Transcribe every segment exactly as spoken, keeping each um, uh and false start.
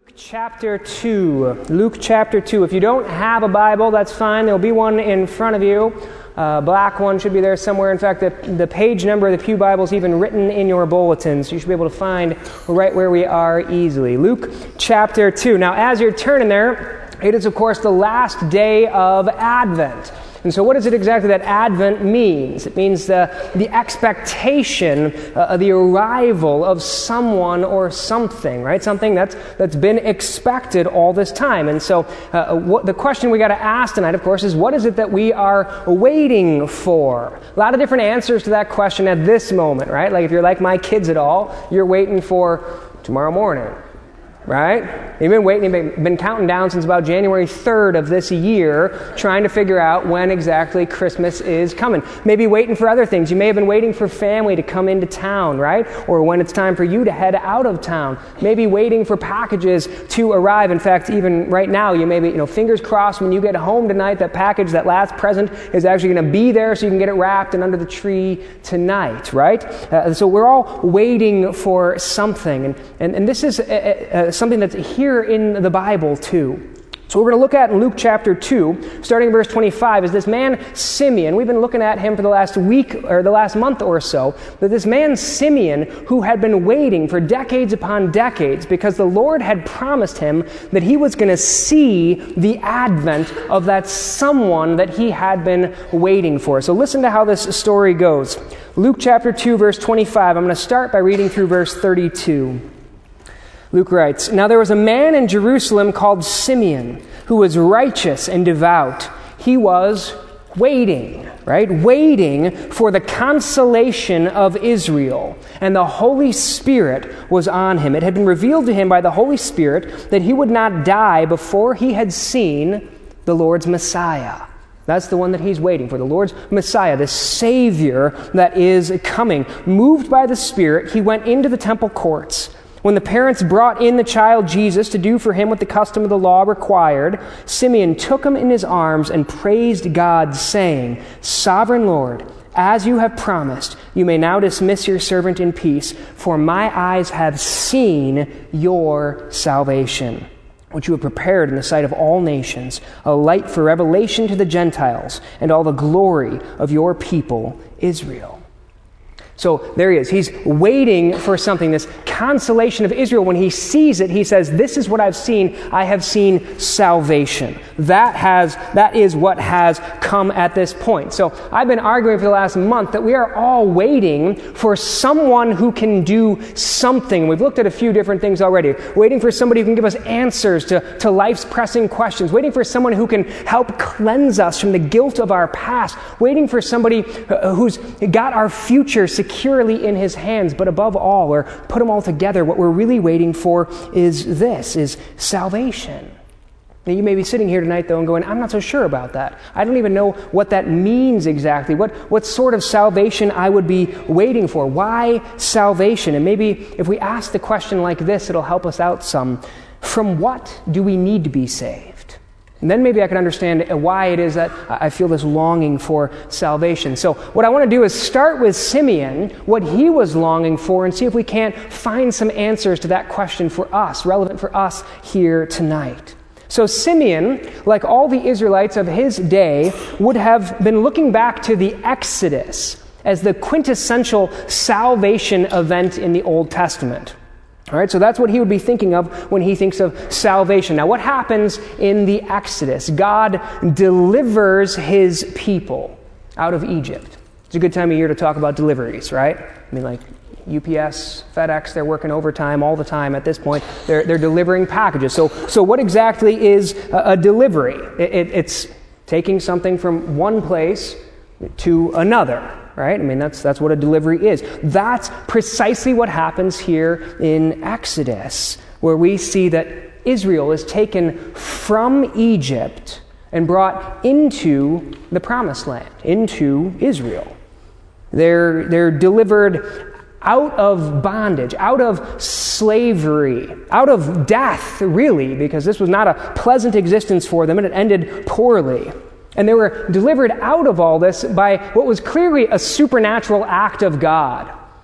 Chapter two. Luke chapter two. If you don't have a Bible, that's fine. There'll be one in front of you. Uh, black one should be there somewhere. In fact, the, the page number of the Pew Bible is even written in your bulletin, so you should be able to find right where we are easily. Luke chapter two. Now, as you're turning there, it is, of course, the last day of Advent. And so what is it exactly that Advent means? It means the, the expectation, uh, the arrival of someone or something, right? Something that's that's been expected all this time. And so uh, what, the question we got to ask tonight, of course, is what is it that we are waiting for? A lot of different answers to that question at this moment, right? Like if you're like my kids at all, you're waiting for tomorrow morning. Right? You've been waiting, you've been counting down since about January third of this year, trying to figure out when exactly Christmas is coming. Maybe waiting for other things. You may have been waiting for family to come into town, right? Or when it's time for you to head out of town. Maybe waiting for packages to arrive. In fact, even right now, you may be, you know, fingers crossed when you get home tonight, that package, that last present is actually going to be there so you can get it wrapped and under the tree tonight, right? Uh, so we're all waiting for something. And, and, and this is a, a, something that's here in the Bible too. So what we're going to look at in Luke chapter two, starting in verse twenty-five, is this man Simeon. We've been looking at him for the last week or the last month or so. But this man Simeon, who had been waiting for decades upon decades because the Lord had promised him that he was going to see the advent of that someone that he had been waiting for. So listen to how this story goes. Luke chapter two, verse twenty-five. I'm going to start by reading through verse thirty-two. Luke writes, "Now there was a man in Jerusalem called Simeon, who was righteous and devout. He was waiting, right? Waiting for the consolation of Israel. And the Holy Spirit was on him. It had been revealed to him by the Holy Spirit that he would not die before he had seen the Lord's Messiah." That's the one that he's waiting for, the Lord's Messiah, the Savior that is coming. Moved by the Spirit, he went into the temple courts. When the parents brought in the child Jesus to do for him what the custom of the law required, Simeon took him in his arms and praised God, saying, "Sovereign Lord, as you have promised, you may now dismiss your servant in peace, for my eyes have seen your salvation, which you have prepared in the sight of all nations, a light for revelation to the Gentiles, and all the glory of your people, Israel." So there he is. He's waiting for something, this consolation of Israel. When he sees it, he says, "This is what I've seen. I have seen salvation." That has, that is what has come at this point. So I've been arguing for the last month that we are all waiting for someone who can do something. We've looked at a few different things already. Waiting for somebody who can give us answers to, to life's pressing questions. Waiting for someone who can help cleanse us from the guilt of our past. Waiting for somebody who's got our future secure. securely in his hands, but above all, or put them all together, what we're really waiting for is this, is salvation. Now, you may be sitting here tonight, though, and going, "I'm not so sure about that. I don't even know what that means exactly, what, what sort of salvation I would be waiting for. Why salvation?" And maybe if we ask the question like this, it'll help us out some. From what do we need to be saved? And then maybe I can understand why it is that I feel this longing for salvation. So what I want to do is start with Simeon, what he was longing for, and see if we can't find some answers to that question for us, relevant for us here tonight. So Simeon, like all the Israelites of his day, would have been looking back to the Exodus as the quintessential salvation event in the Old Testament. All right, so that's what he would be thinking of when he thinks of salvation. Now, what happens in the Exodus? God delivers his people out of Egypt. It's a good time of year to talk about deliveries, right? I mean, like U P S, FedEx, they're working overtime all the time at this point. They're they're delivering packages. So, so what exactly is a, a delivery? It, it, it's taking something from one place to another. Right? I mean, that's that's what a delivery is. That's precisely what happens here in Exodus, where we see that Israel is taken from Egypt and brought into the Promised Land, into Israel. They're, they're delivered out of bondage, out of slavery, out of death, really, because this was not a pleasant existence for them, and it ended poorly. And they were delivered out of all this by what was clearly a supernatural act of God.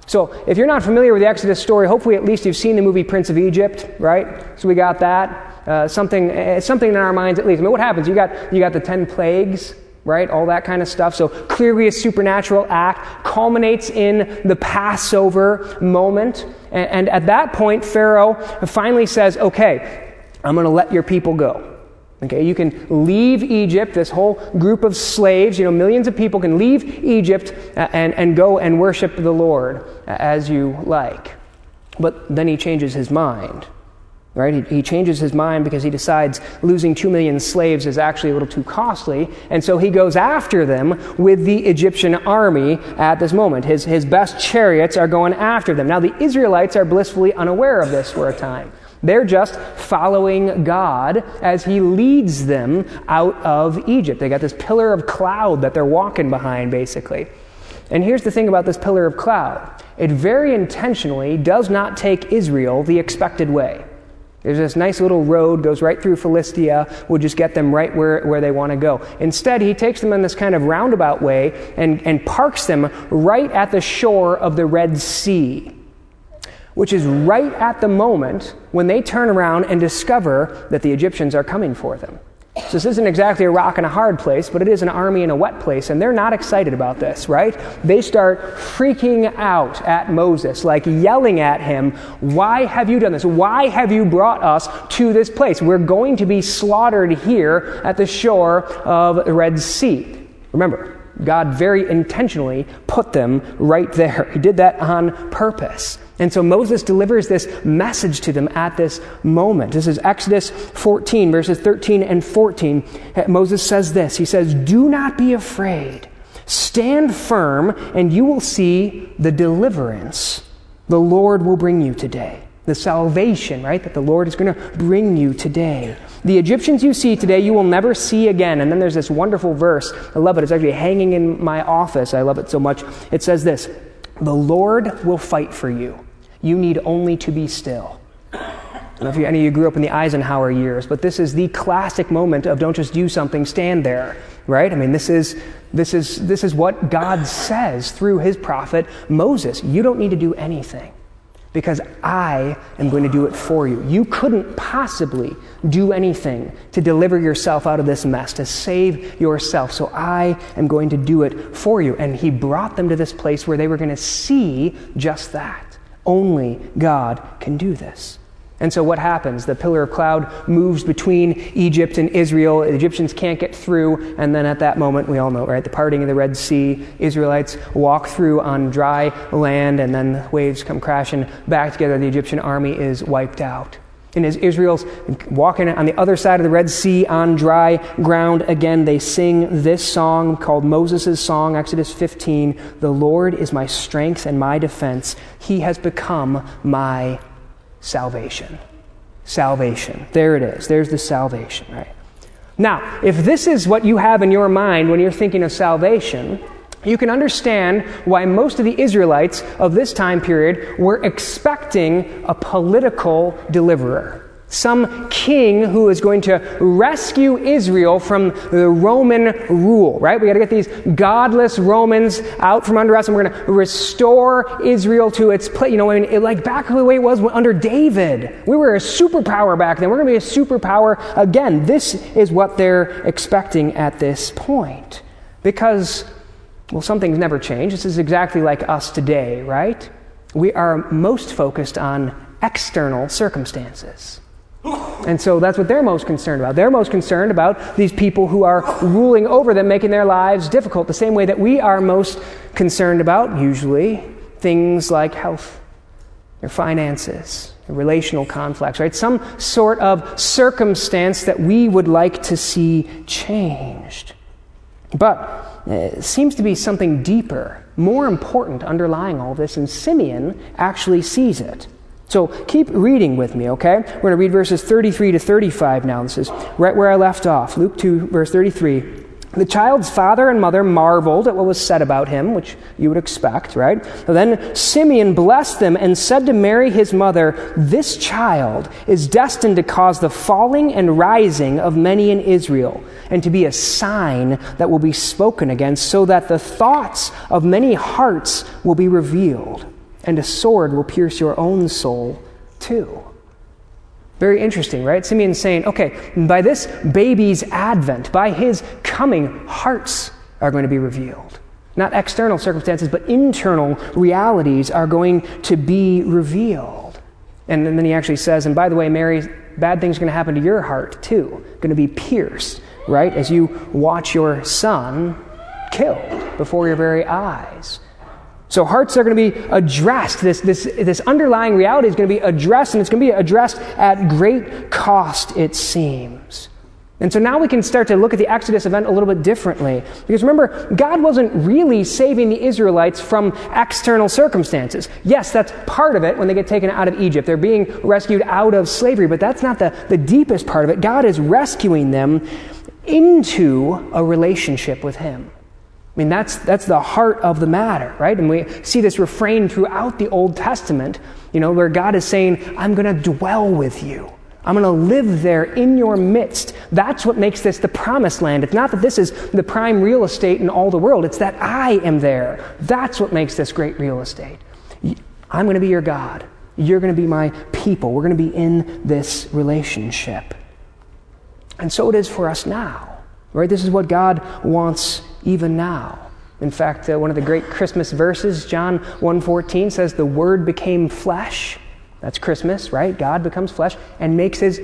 So if you're not familiar with the Exodus story, hopefully at least you've seen the movie Prince of Egypt, right? So we got that. Uh, something uh, something in our minds at least. I mean, what happens? You got you got the ten plagues, right? All that kind of stuff. So clearly a supernatural act culminates in the Passover moment. And, and at that point, Pharaoh finally says, okay, I'm going to let your people go. Okay, you can leave Egypt, this whole group of slaves, you know, millions of people can leave Egypt and, and go and worship the Lord as you like. But then he changes his mind, right? He, he changes his mind because he decides losing two million slaves is actually a little too costly, and so he goes after them with the Egyptian army at this moment. His, his best chariots are going after them. Now, the Israelites are blissfully unaware of this for a time. They're just following God as he leads them out of Egypt. They got this pillar of cloud that they're walking behind, basically. And here's the thing about this pillar of cloud. It very intentionally does not take Israel the expected way. There's this nice little road, goes right through Philistia, will just get them right where, where they want to go. Instead, he takes them in this kind of roundabout way and, and parks them right at the shore of the Red Sea, which is right at the moment when they turn around and discover that the Egyptians are coming for them. So this isn't exactly a rock and a hard place, but it is an army in a wet place, and they're not excited about this, right? They start freaking out at Moses, like yelling at him, why have you done this? Why have you brought us to this place? We're going to be slaughtered here at the shore of the Red Sea. Remember, God very intentionally put them right there. He did that on purpose. And so Moses delivers this message to them at this moment. This is Exodus fourteen, verses thirteen and fourteen. Moses says this. He says, "Do not be afraid. Stand firm, and you will see the deliverance the Lord will bring you today." The salvation, right, that the Lord is going to bring you today. The Egyptians you see today, you will never see again. And then there's this wonderful verse. I love it. It's actually hanging in my office. I love it so much. It says this, "The Lord will fight for you. You need only to be still." I don't know if you, any of you grew up in the Eisenhower years, but this is the classic moment of don't just do something, stand there, right? I mean, this is this is this is what God says through his prophet Moses. You don't need to do anything, because I am going to do it for you. You couldn't possibly do anything to deliver yourself out of this mess, to save yourself. So I am going to do it for you. And he brought them to this place where they were going to see just that. Only God can do this. And so what happens? The pillar of cloud moves between Egypt and Israel. The Egyptians can't get through. And then at that moment, we all know, right? The parting of the Red Sea. Israelites walk through on dry land, and then the waves come crashing back together. The Egyptian army is wiped out. And as Israel's walking on the other side of the Red Sea on dry ground again, they sing this song called Moses' song, Exodus fifteen. "The Lord is my strength and my defense. He has become my salvation." Salvation. There it is. There's the salvation, right? Now, if this is what you have in your mind when you're thinking of salvation, you can understand why most of the Israelites of this time period were expecting a political deliverer. Some king who is going to rescue Israel from the Roman rule, right? We got to get these godless Romans out from under us, and we're going to restore Israel to its place. You know, I mean, it, like back the way it was under David. We were a superpower back then. We're going to be a superpower again. This is what they're expecting at this point. Because, well, something's never changed. This is exactly like us today, right? We are most focused on external circumstances. And so that's what they're most concerned about. They're most concerned about these people who are ruling over them, making their lives difficult, the same way that we are most concerned about, usually, things like health, their finances, their relational conflicts, right? Some sort of circumstance that we would like to see changed. But it seems to be something deeper, more important underlying all this, and Simeon actually sees it. So keep reading with me, okay? We're going to read verses thirty-three to thirty-five now. This is right where I left off. Luke two, verse thirty-three. "The child's father and mother marveled at what was said about him," which you would expect, right? "Then Simeon blessed them and said to Mary his mother, 'This child is destined to cause the falling and rising of many in Israel, and to be a sign that will be spoken against, so that the thoughts of many hearts will be revealed. and a sword will pierce your own soul too. Very interesting, right? Simeon's saying, okay, by this baby's advent, by his coming, hearts are going to be revealed. Not external circumstances, but internal realities are going to be revealed. And then he actually says, and by the way, Mary, bad things are going to happen to your heart too. Going to be pierced, right? As you watch your son killed before your very eyes. So hearts are going to be addressed. This, this, this underlying reality is going to be addressed, and it's going to be addressed at great cost, it seems. And so now we can start to look at the Exodus event a little bit differently. Because remember, God wasn't really saving the Israelites from external circumstances. Yes, that's part of it when they get taken out of Egypt. They're being rescued out of slavery, but that's not the, the deepest part of it. God is rescuing them into a relationship with Him. I mean, that's that's the heart of the matter, right? And we see this refrain throughout the Old Testament, you know, where God is saying, I'm going to dwell with you. I'm going to live there in your midst. That's what makes this the promised land. It's not that this is the prime real estate in all the world. It's that I am there. That's what makes this great real estate. I'm going to be your God. You're going to be my people. We're going to be in this relationship. And so it is for us now, right? This is what God wants even now. In fact, uh, one of the great Christmas verses, John one fourteen, says, the Word became flesh. That's Christmas, right? God becomes flesh and makes His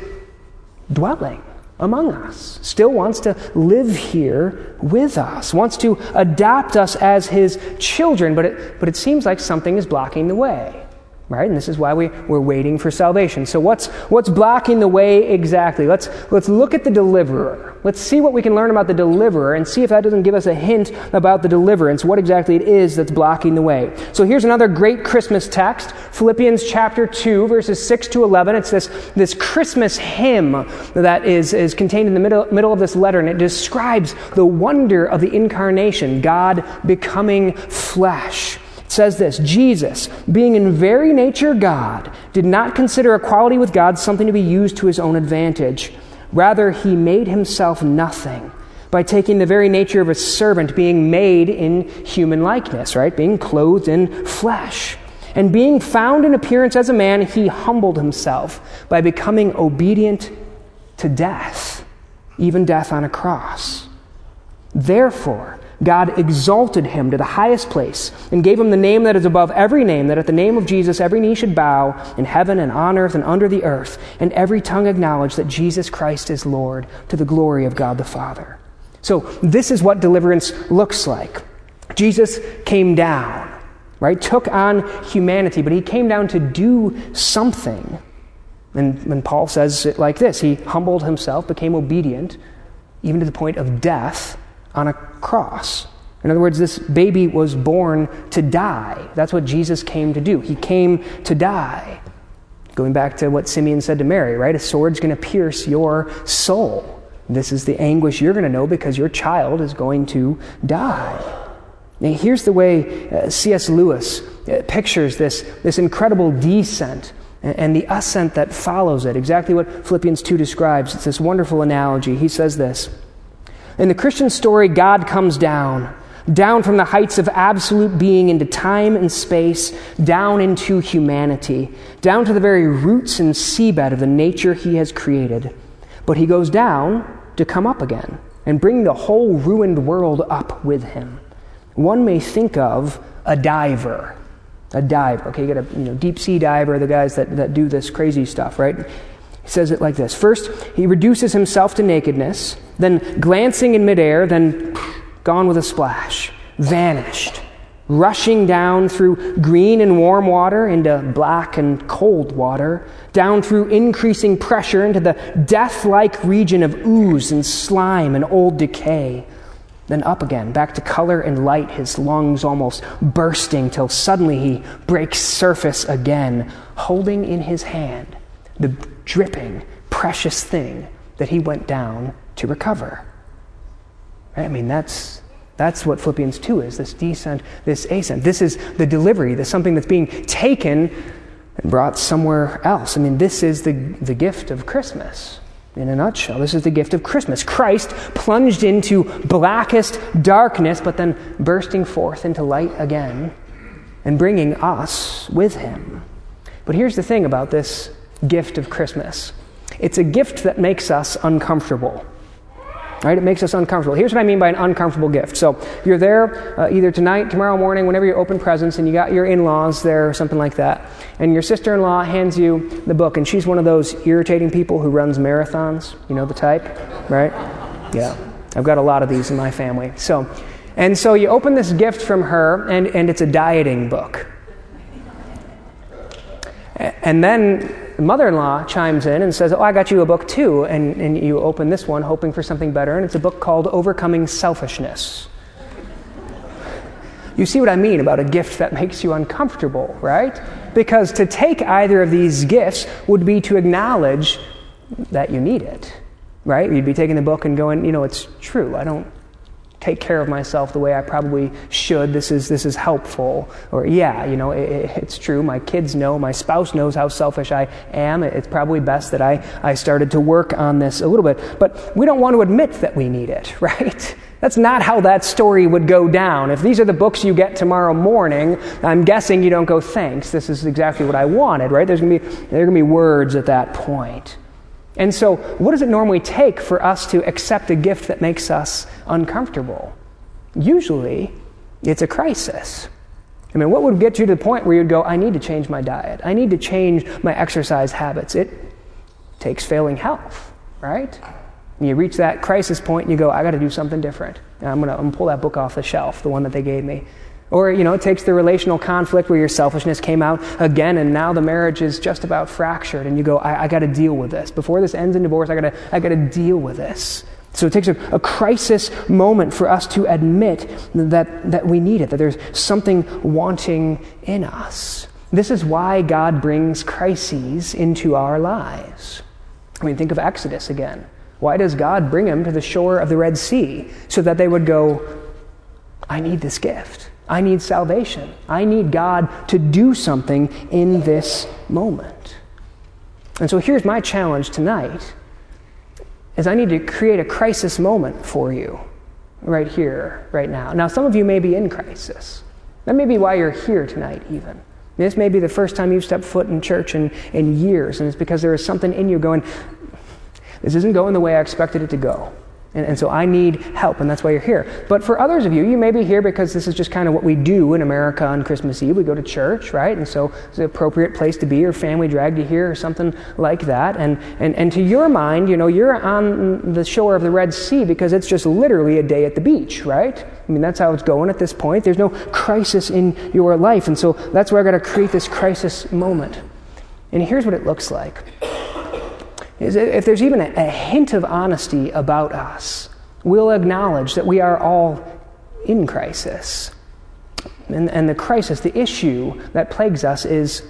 dwelling among us. Still wants to live here with us. Wants to adopt us as His children, but it, but it seems like something is blocking the way. Right? And this is why we, we're waiting for salvation. So what's what's blocking the way exactly? Let's let's look at the deliverer. Let's see what we can learn about the deliverer and see if that doesn't give us a hint about the deliverance, what exactly it is that's blocking the way. So here's another great Christmas text, Philippians chapter two, verses six to eleven. It's this, this Christmas hymn that is, is contained in the middle, middle of this letter, and it describes the wonder of the incarnation, God becoming flesh. Says this, Jesus, being in very nature God, did not consider equality with God something to be used to His own advantage. Rather, He made Himself nothing by taking the very nature of a servant, being made in human likeness, right? Being clothed in flesh. And being found in appearance as a man, He humbled Himself by becoming obedient to death, even death on a cross. Therefore, God exalted Him to the highest place and gave Him the name that is above every name, that at the name of Jesus every knee should bow in heaven and on earth and under the earth, and every tongue acknowledge that Jesus Christ is Lord, to the glory of God the Father. So this is what deliverance looks like. Jesus came down, right? Took on humanity, but He came down to do something. And when Paul says it like this, He humbled Himself, became obedient, even to the point of death, on a cross. In other words, this baby was born to die. That's what Jesus came to do. He came to die. Going back to what Simeon said to Mary, right? A sword's going to pierce your soul. This is the anguish you're going to know because your child is going to die. Now, here's the way uh, C S Lewis uh, pictures this, this incredible descent and, and the ascent that follows it. Exactly what Philippians two describes. It's this wonderful analogy. He says this, in the Christian story, God comes down, down from the heights of absolute being into time and space, down into humanity, down to the very roots and seabed of the nature He has created. But He goes down to come up again and bring the whole ruined world up with Him. One may think of a diver. A diver. Okay, you got a you know, deep sea diver, the guys that, that do this crazy stuff, right? He says it like this. First, he reduces himself to nakedness, then glancing in midair, then gone with a splash, vanished, rushing down through green and warm water into black and cold water, down through increasing pressure into the death-like region of ooze and slime and old decay, then up again, back to color and light, his lungs almost bursting till suddenly he breaks surface again, holding in his hand the dripping, precious thing that he went down to recover. Right? I mean, that's that's what Philippians two is, this descent, this ascent. This is the delivery, this something that's being taken and brought somewhere else. I mean, this is the, the gift of Christmas. In a nutshell, this is the gift of Christmas. Christ plunged into blackest darkness, but then bursting forth into light again and bringing us with him. But here's the thing about this gift of Christmas. It's a gift that makes us uncomfortable. Right? It makes us uncomfortable. Here's what I mean by an uncomfortable gift. So you're there uh, either tonight, tomorrow morning, whenever you open presents, and you got your in-laws there or something like that, and your sister-in-law hands you the book, and she's one of those irritating people who runs marathons. You know the type, right? Yeah. I've got a lot of these in my family. So, and so you open this gift from her, and, and it's a dieting book. And then the mother-in-law chimes in and says, oh, I got you a book too. And, and you open this one hoping for something better, and it's a book called Overcoming Selfishness. You see what I mean about a gift that makes you uncomfortable, right? Because to take either of these gifts would be to acknowledge that you need it, right? You'd be taking the book and going, you know, it's true. I don't take care of myself the way I probably should. This is this is helpful. Or, yeah, you know, it, it's true. My kids know, my spouse knows how selfish I am. It's probably best that I, I started to work on this a little bit. But we don't want to admit that we need it, right? That's not how that story would go down. If these are the books you get tomorrow morning, I'm guessing you don't go, thanks, this is exactly what I wanted, right? There's going to be there are going to be words at that point. And so, what does it normally take for us to accept a gift that makes us uncomfortable? Usually, it's a crisis. I mean, what would get you to the point where you'd go, I need to change my diet. I need to change my exercise habits. It takes failing health, right? And you reach that crisis point and you go, I got to do something different. And I'm going to I'm gonna pull that book off the shelf, the one that they gave me. Or, you know, it takes the relational conflict where your selfishness came out again, and now the marriage is just about fractured, and you go, I, I got to deal with this. Before this ends in divorce, I got to I got to deal with this. So it takes a, a crisis moment for us to admit that, that we need it, that there's something wanting in us. This is why God brings crises into our lives. I mean, think of Exodus again. Why does God bring them to the shore of the Red Sea? So that they would go, I need this gift. I need salvation. I need God to do something in this moment. And so here's my challenge tonight, is I need to create a crisis moment for you right here, right now. Now, some of you may be in crisis. That may be why you're here tonight even. This may be the first time you've stepped foot in church in, in years, and it's because there is something in you going, this isn't going the way I expected it to go. And, and so I need help, and that's why you're here. But for others of you, you may be here because this is just kind of what we do in America on Christmas Eve. We go to church, right? And so it's an appropriate place to be, or family dragged you here, or something like that. And, and, and to your mind, you know, you're on the shore of the Red Sea because it's just literally a day at the beach, right? I mean, that's how it's going at this point. There's no crisis in your life. And so that's where I've got to create this crisis moment. And here's what it looks like. Is if there's even a, a hint of honesty about us, we'll acknowledge that we are all in crisis. And, and the crisis, the issue that plagues us is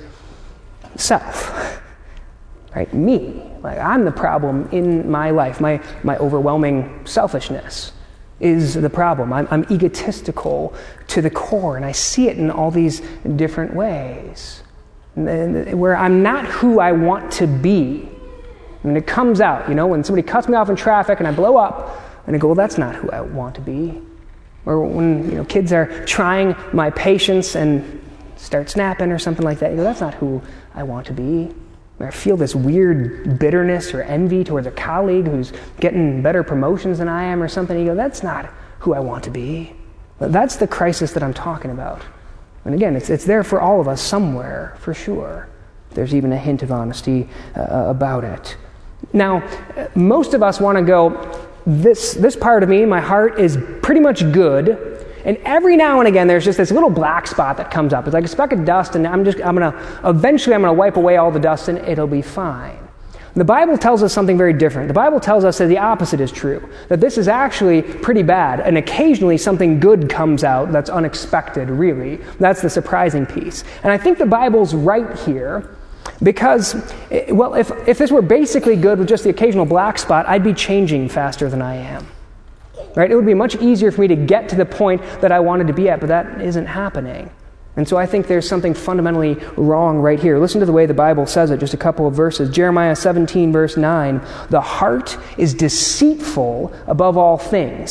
self. Right? Me. Like, I'm the problem in my life. My, my overwhelming selfishness is the problem. I'm, I'm egotistical to the core, and I see it in all these different ways. And, where I'm not who I want to be. And it comes out, you know, when somebody cuts me off in traffic and I blow up, and I go, well, that's not who I want to be. Or when, you know, kids are trying my patience and start snapping or something like that, you go, that's not who I want to be. Or I feel this weird bitterness or envy towards a colleague who's getting better promotions than I am or something. You go, that's not who I want to be. But that's the crisis that I'm talking about. And again, it's it's there for all of us somewhere, for sure. There's even a hint of honesty uh, about it. Now, most of us want to go, this this part of me, my heart, is pretty much good, and every now and again there's just this little black spot that comes up. It's like a speck of dust, and I'm just, I'm going to, eventually I'm going to wipe away all the dust, and it'll be fine. The Bible tells us something very different. The Bible tells us that the opposite is true, that this is actually pretty bad, and occasionally something good comes out that's unexpected, really. That's the surprising piece. And I think the Bible's right here, because, well, if, if this were basically good with just the occasional black spot, I'd be changing faster than I am. Right? It would be much easier for me to get to the point that I wanted to be at, but that isn't happening. And so I think there's something fundamentally wrong right here. Listen to the way the Bible says it, just a couple of verses. Jeremiah seventeen, verse nine. The heart is deceitful above all things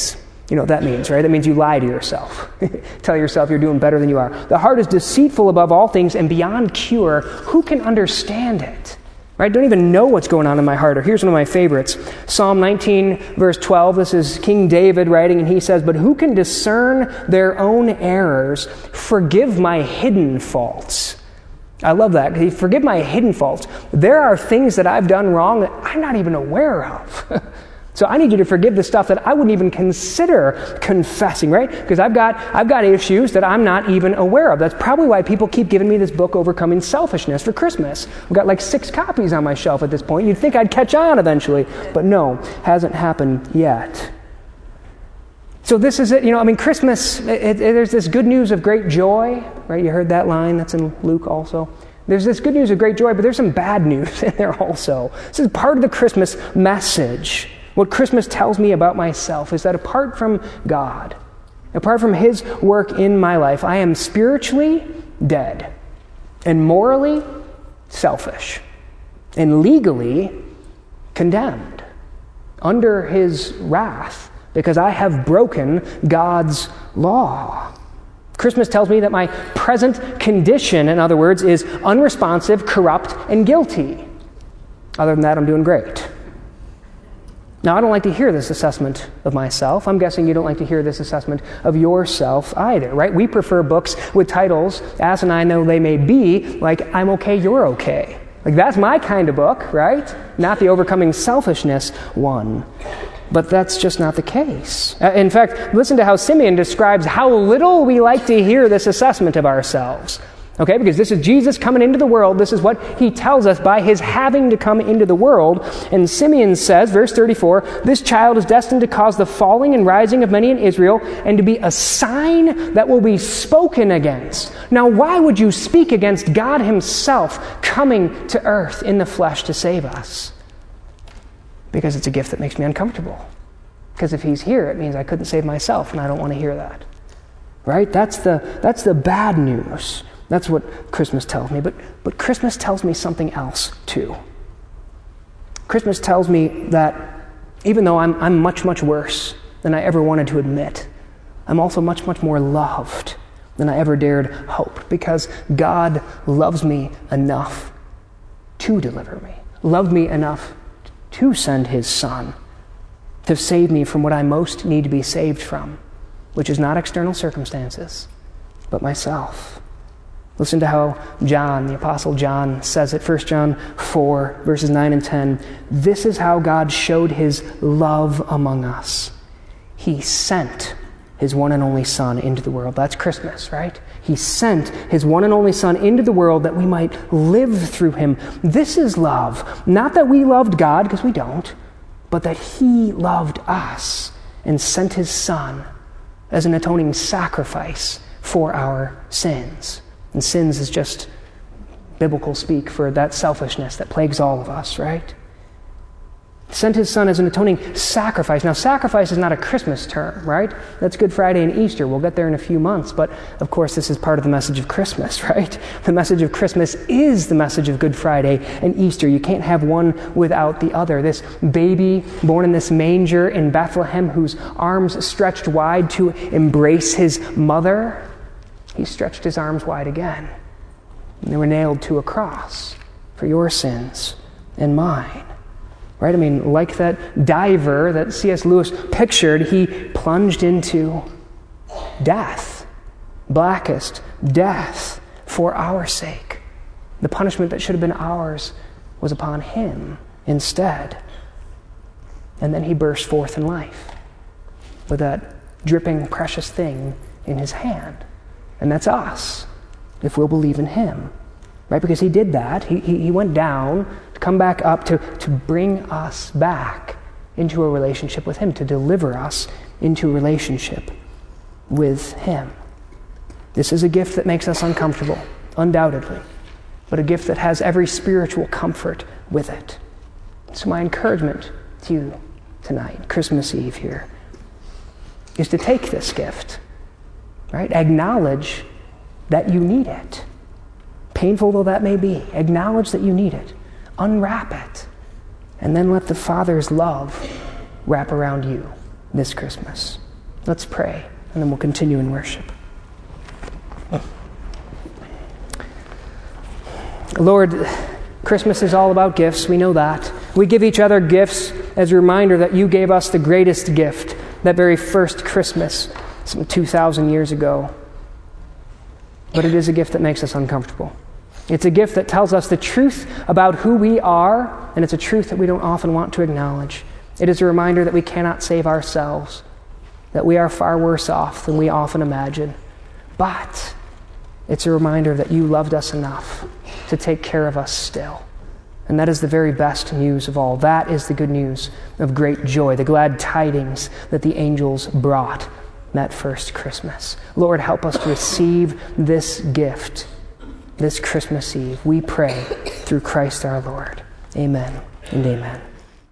You know what that means, right? That means you lie to yourself. Tell yourself you're doing better than you are. The heart is deceitful above all things and beyond cure. Who can understand it? Right? Don't even know what's going on in my heart. Or here's one of my favorites. Psalm nineteen, verse twelve. This is King David writing, and he says, "But who can discern their own errors? Forgive my hidden faults." I love that. Forgive my hidden faults. There are things that I've done wrong that I'm not even aware of. So I need you to forgive the stuff that I wouldn't even consider confessing, right? Because I've got I've got issues that I'm not even aware of. That's probably why people keep giving me this book, Overcoming Selfishness, for Christmas. I've got like six copies on my shelf at this point. You'd think I'd catch on eventually, but no, hasn't happened yet. So this is it. You know, I mean, Christmas, it, it, there's this good news of great joy, right? You heard that line. That's in Luke also. There's this good news of great joy, but there's some bad news in there also. This is part of the Christmas message. What Christmas tells me about myself is that apart from God, apart from His work in my life, I am spiritually dead and morally selfish and legally condemned under His wrath because I have broken God's law. Christmas tells me that my present condition, in other words, is unresponsive, corrupt, and guilty. Other than that, I'm doing great. Now, I don't like to hear this assessment of myself. I'm guessing you don't like to hear this assessment of yourself either, right? We prefer books with titles, as and I know they may be, like, I'm okay, you're okay. Like, that's my kind of book, right? Not the Overcoming Selfishness one. But that's just not the case. Uh, in fact, listen to how Simeon describes how little we like to hear this assessment of ourselves. Okay, because this is Jesus coming into the world. This is what He tells us by His having to come into the world. And Simeon says, verse thirty-four, "This child is destined to cause the falling and rising of many in Israel, and to be a sign that will be spoken against." Now, why would you speak against God Himself coming to earth in the flesh to save us? Because it's a gift that makes me uncomfortable. Because if He's here, it means I couldn't save myself, and I don't want to hear that. Right? That's the that's the bad news. That's what Christmas tells me. But, but Christmas tells me something else, too. Christmas tells me that even though I'm, I'm much, much worse than I ever wanted to admit, I'm also much, much more loved than I ever dared hope, because God loves me enough to deliver me, loved me enough to send His Son to save me from what I most need to be saved from, which is not external circumstances, but myself. Listen to how John, the Apostle John, says it. First John four, verses nine and ten. "This is how God showed His love among us. He sent His one and only Son into the world." That's Christmas, right? He sent His one and only Son into the world that we might live through Him. This is love. Not that we loved God, because we don't, but that He loved us and sent His Son as an atoning sacrifice for our sins. And sins is just biblical speak for that selfishness that plagues all of us, right? Sent His Son as an atoning sacrifice. Now, sacrifice is not a Christmas term, right? That's Good Friday and Easter. We'll get there in a few months, but of course this is part of the message of Christmas, right? The message of Christmas is the message of Good Friday and Easter. You can't have one without the other. This baby born in this manger in Bethlehem, whose arms stretched wide to embrace His mother, He stretched His arms wide again. And they were nailed to a cross for your sins and mine. Right? I mean, like that diver that C S Lewis pictured, He plunged into death, blackest death, for our sake. The punishment that should have been ours was upon Him instead. And then He burst forth in life with that dripping precious thing in His hand. And that's us, if we'll believe in Him. Right? Because He did that. He, he, he went down to come back up to, to bring us back into a relationship with Him, to deliver us into a relationship with Him. This is a gift that makes us uncomfortable, undoubtedly, but a gift that has every spiritual comfort with it. So my encouragement to you tonight, Christmas Eve here, is to take this gift. Right? Acknowledge that you need it. Painful though that may be, acknowledge that you need it. Unwrap it. And then let the Father's love wrap around you this Christmas. Let's pray, and then we'll continue in worship. Lord, Christmas is all about gifts. We know that. We give each other gifts as a reminder that you gave us the greatest gift, that very first Christmas, some two thousand years ago. But it is a gift that makes us uncomfortable. It's a gift that tells us the truth about who we are, and it's a truth that we don't often want to acknowledge. It is a reminder that we cannot save ourselves, that we are far worse off than we often imagine. But it's a reminder that you loved us enough to take care of us still. And that is the very best news of all. That is the good news of great joy, the glad tidings that the angels brought that first Christmas. Lord, help us to receive this gift this Christmas Eve. We pray through Christ our Lord. Amen and amen.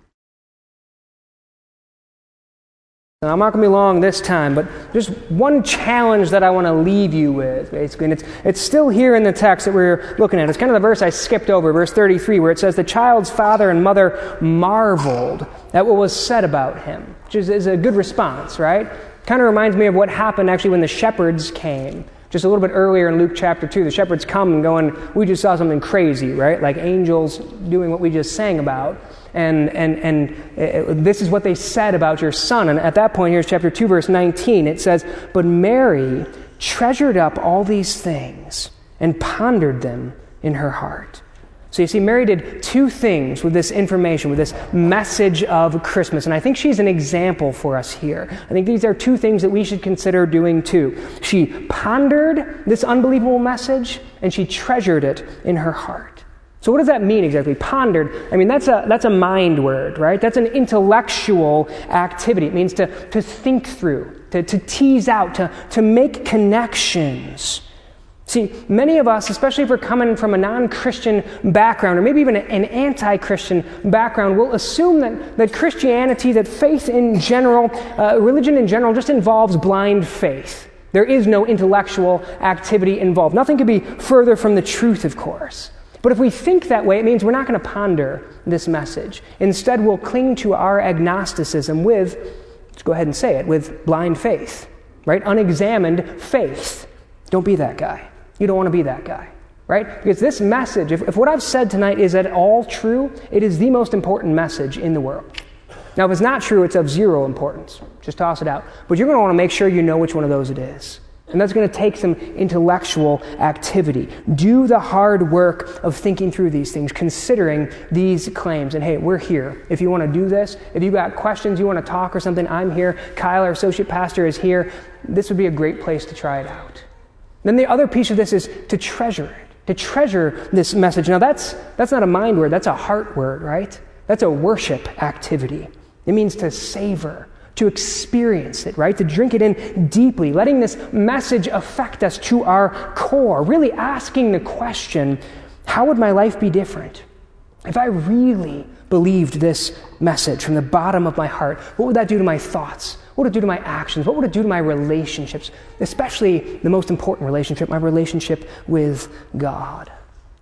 Now, I'm not going to be long this time, but just one challenge that I want to leave you with, basically. And it's, it's still here in the text that we're looking at. It's kind of the verse I skipped over, verse thirty-three, where it says, the child's father and mother marveled at what was said about him, which is, is a good response, right? Kind of reminds me of what happened actually when the shepherds came. Just a little bit earlier in Luke chapter two, the shepherds come and going, we just saw something crazy, right? Like angels doing what we just sang about. And and and uh, this is what they said about your son. And at that point, here's chapter two, verse nineteen. It says, but Mary treasured up all these things and pondered them in her heart. So you see, Mary did two things with this information, with this message of Christmas. And I think she's an example for us here. I think these are two things that we should consider doing too. She pondered this unbelievable message, and she treasured it in her heart. So what does that mean exactly? Pondered, I mean, that's a that's a mind word, right? That's an intellectual activity. It means to, to think through, to, to tease out, to, to make connections. See, many of us, especially if we're coming from a non-Christian background, or maybe even an anti-Christian background, will assume that, that Christianity, that faith in general, uh, religion in general, just involves blind faith. There is no intellectual activity involved. Nothing could be further from the truth, of course. But if we think that way, it means we're not going to ponder this message. Instead, we'll cling to our agnosticism with, let's go ahead and say it, with blind faith, right? Unexamined faith. Don't be that guy. You don't want to be that guy, right? Because this message, if, if what I've said tonight is at all true, it is the most important message in the world. Now, if it's not true, it's of zero importance. Just toss it out. But you're going to want to make sure you know which one of those it is. And that's going to take some intellectual activity. Do the hard work of thinking through these things, considering these claims. And hey, we're here. If you want to do this, if you've got questions, you want to talk or something, I'm here. Kyle, our associate pastor, is here. This would be a great place to try it out. Then the other piece of this is to treasure it, to treasure this message. Now that's that's not a mind word, that's a heart word, right? That's a worship activity. It means to savor, to experience it, right? To drink it in deeply, letting this message affect us to our core, really asking the question, how would my life be different if I really believed this message from the bottom of my heart? What would that do to my thoughts? What would it do to my actions? What would it do to my relationships? Especially the most important relationship, my relationship with God.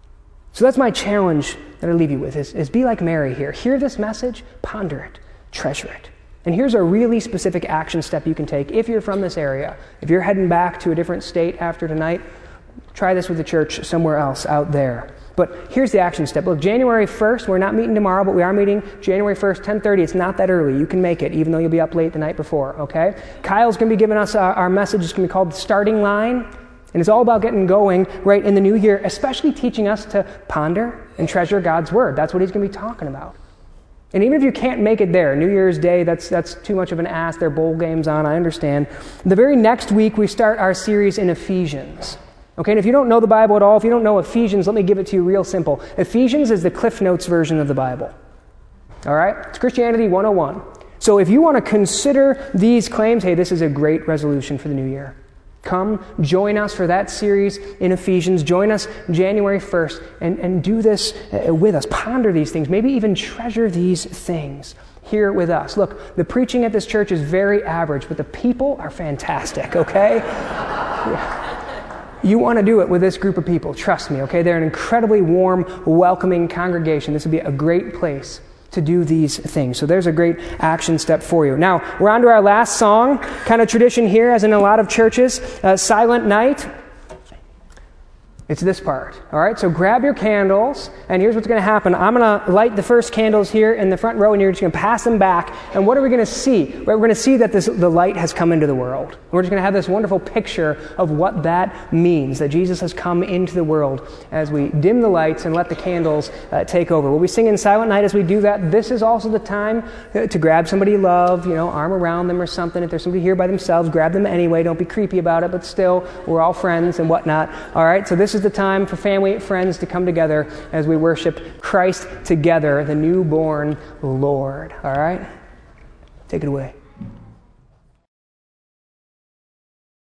So that's my challenge that I leave you with, is, is be like Mary here. Hear this message, ponder it, treasure it. And here's a really specific action step you can take if you're from this area. If you're heading back to a different state after tonight, try this with the church somewhere else out there. But here's the action step. Look, January first, we're not meeting tomorrow, but we are meeting January first, ten thirty. It's not that early. You can make it, even though you'll be up late the night before, okay? Kyle's going to be giving us our, our message. It's going to be called The Starting Line. And it's all about getting going right in the new year, especially teaching us to ponder and treasure God's Word. That's what he's going to be talking about. And even if you can't make it there, New Year's Day, that's that's too much of an ask. There are bowl games on, I understand. The very next week, we start our series in Ephesians. Okay, and if you don't know the Bible at all, if you don't know Ephesians, let me give it to you real simple. Ephesians is the Cliff Notes version of the Bible. All right? It's Christianity one oh one. So if you want to consider these claims, hey, this is a great resolution for the new year. Come, join us for that series in Ephesians. Join us January first and, and do this with us. Ponder these things. Maybe even treasure these things here with us. Look, the preaching at this church is very average, but the people are fantastic, okay? Yeah. You want to do it with this group of people, trust me, okay? They're an incredibly warm, welcoming congregation. This would be a great place to do these things. So there's a great action step for you. Now, we're on to our last song, kind of tradition here, as in a lot of churches, uh, Silent Night. It's this part, all right? So grab your candles, and here's what's going to happen. I'm going to light the first candles here in the front row, and you're just going to pass them back. And what are we going to see? We're going to see that this, the light has come into the world. We're just going to have this wonderful picture of what that means, that Jesus has come into the world as we dim the lights and let the candles uh, take over. We'll be singing Silent Night as we do that. This is also the time to grab somebody you love, you know, arm around them or something. If there's somebody here by themselves, grab them anyway. Don't be creepy about it, but still, we're all friends and whatnot. All right, so this is the time for family and friends to come together as we worship Christ together, the newborn Lord. All right? Take it away.